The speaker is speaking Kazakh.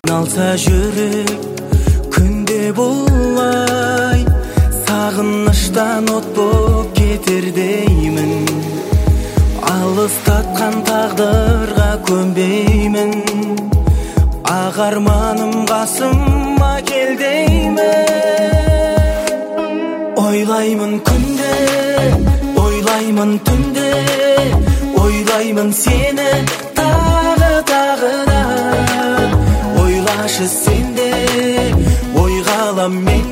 налса жүрек күнде болай, сағыныштан от боп кетер деймін. Алыстатқан тағдырға көнбеймін, ақ арманым қасыма кел деймін. Ойлаймын күнде, ойлаймын түнде, ойлаймын сені тағы да. Ойлашы сен де, ойға алам мен